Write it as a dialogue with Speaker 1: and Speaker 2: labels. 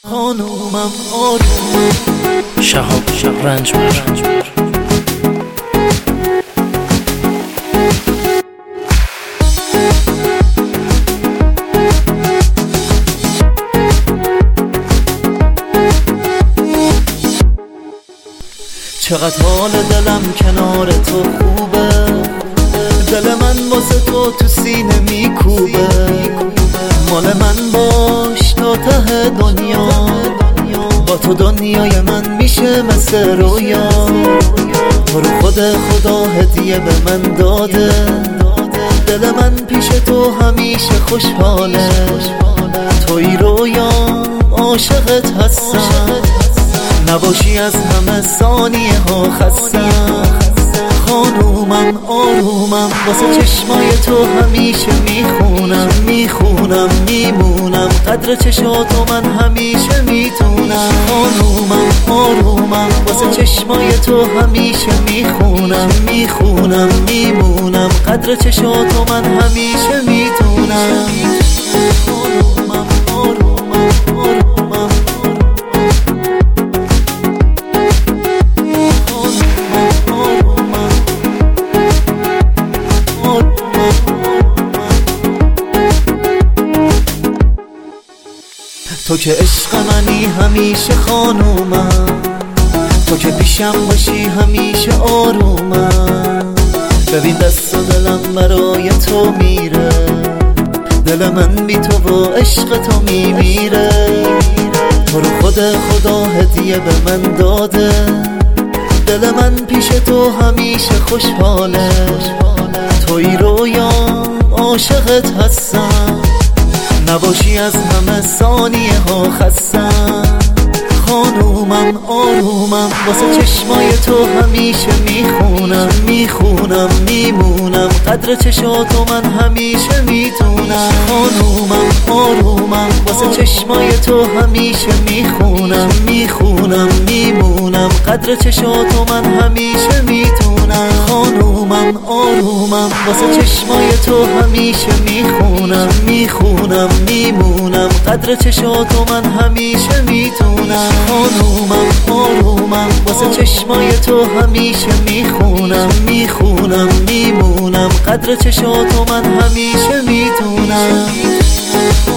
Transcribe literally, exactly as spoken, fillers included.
Speaker 1: خانومم آرومم
Speaker 2: شهاب شهاب رنج رنج
Speaker 1: چقدر حال دلم کنار تو خوبه، دل من واسه تو تو سینه میکوبه. مال من باش تا ته دنیا، با تو دنیای من میشه مثل رویا. تو رو خود خدا هدیه به من داده، دل من پیش تو همیشه خوشحاله. توی رویا عاشقت هستم، نباشی از همه ثانیه ها خستم. خانومم آرومم واسه چشمای تو همیشه میخونم میخونم میمونم، قدر چشاتو من همیشه میتونم. خانومم آرومم واسه چشمای تو همیشه میخونم میخونم میمونم، قدر چشاتو من همیشه میتونم. خانومم آرومم آرومم تو که عشق منی همیشه خانومم، تو که پیشم باشی همیشه آرومم. ببین دست و دلم برای تو میره، دل من بی تو و عشق تو میمیره. تو رو خود خدا هدیه به من داده، دل من پیش تو همیشه خوشحاله. توی رویا عاشقت هستم، نباشی از همه ثانیه ها خستم. خانومم آرومم واسه چشمای تو همیشه میخونم میخونم میمونم، قدر چشاتو من همیشه میتونم. خانومم آرومم واسه چشمای تو همیشه میخونم میخونم میمونم، قدر چشاتو من همیشه میتونم. خانومم آرومم واسه چشمای تو همیشه میخونم میخونم میمونم، قدر چشاتو من همیشه میتونم. خانومم آرومم واسه چشمای تو همیشه میخونم میخونم میمونم، قدر چشاتو من همیشه میتونم.